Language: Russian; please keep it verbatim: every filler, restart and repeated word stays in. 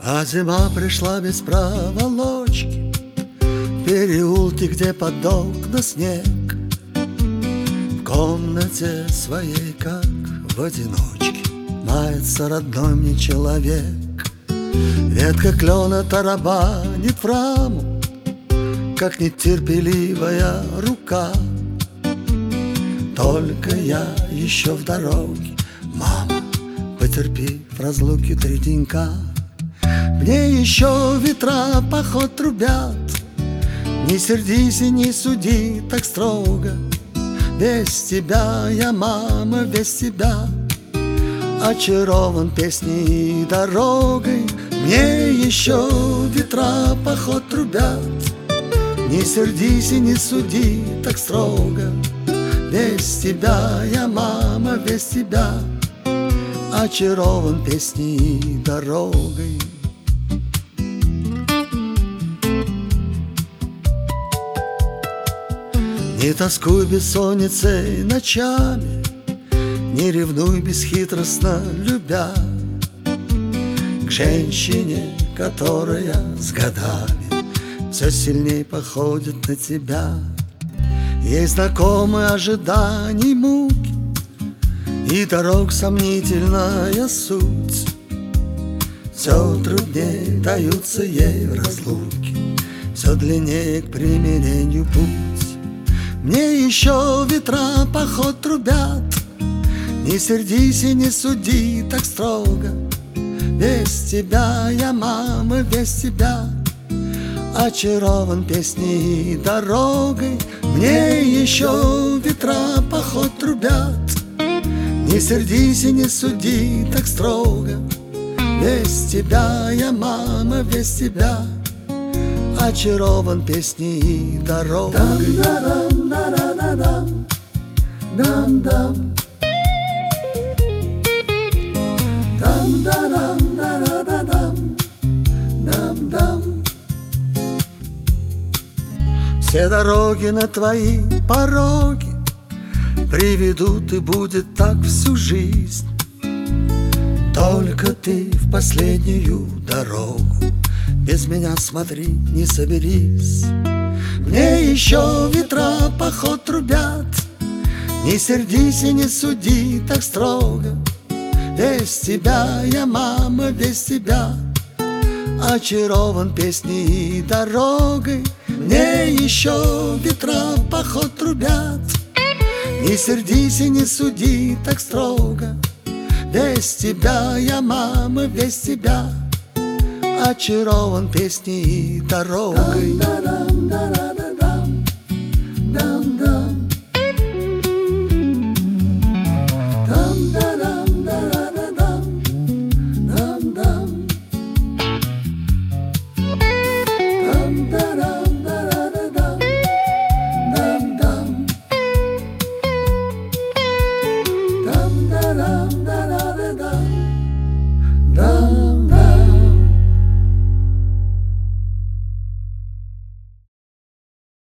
А зима пришла без проволочки, в переулке, где под окна снег. В комнате своей, как в одиночке, мается родной мне человек. Ветка клена тарабанит в раму, как нетерпеливая рука. Только я еще в дороге, мама, потерпи в разлуке три денька. Мне еще ветра поход трубят, не сердись и не суди так строго. Без тебя я, мама, без тебя очарован песней и дорогой. Мне еще ветра поход трубят, не сердись и не суди так строго. Без тебя я, мама, без тебя очарован песней и дорогой. Не тоскуй бессонницей ночами, не ревнуй бесхитростно любя к женщине, которая с годами все сильнее походит на тебя. Ей знакомы ожиданий муки и дорог сомнительная суть. Все труднее даются ей в разлуке, все длиннее к примирению путь. Мне еще ветра поход трубят, не сердись и не суди так строго. Без тебя я, мама, без тебя очарован песней и дорогой. Мне еще ветра поход трубят, не сердись и не суди так строго. Без тебя я, мама, без тебя очарован песней и дорогой. Дам-да-дам-да-да-да-дам, дам-дам, дам-да-дам-да-да-да-дам, дам-дам. Все дороги на твои пороги приведут, и будет так всю жизнь. Только ты в последнюю дорогу без меня, смотри, не соберись. Мне еще ветра поход трубят, не сердись и не суди так строго. Без тебя я, мама, без тебя очарован песней и дорогой. Мне еще ветра поход трубят, не сердись и не суди так строго. Без тебя я, мама, без тебя очарован песней и дорогой.